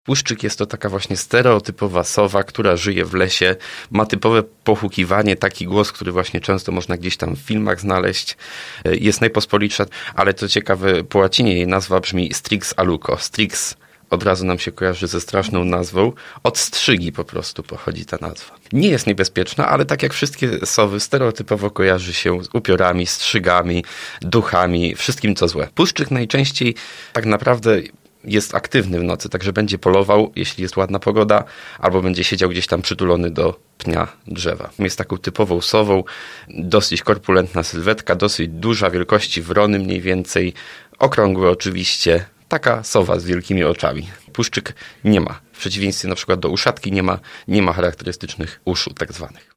Puszczyk jest to taka właśnie stereotypowa sowa, która żyje w lesie, ma typowe pohukiwanie, taki głos, który właśnie często można gdzieś tam w filmach znaleźć. Jest najpospolitsza, ale co ciekawe, po łacinie jej nazwa brzmi Strix aluco. Strix od razu nam się kojarzy ze straszną nazwą. Od strzygi po prostu pochodzi ta nazwa. Nie jest niebezpieczna, ale tak jak wszystkie sowy, stereotypowo kojarzy się z upiorami, strzygami, duchami, wszystkim co złe. Puszczyk najczęściej tak naprawdę jest aktywny w nocy, także będzie polował, jeśli jest ładna pogoda, albo będzie siedział gdzieś tam przytulony do pnia drzewa. Jest taką typową sową, dosyć korpulentna sylwetka, dosyć duża, wielkości wrony mniej więcej, okrągłe oczywiście, taka sowa z wielkimi oczami. Puszczyk nie ma, w przeciwieństwie na przykład do uszatki, nie ma charakterystycznych uszu tak zwanych.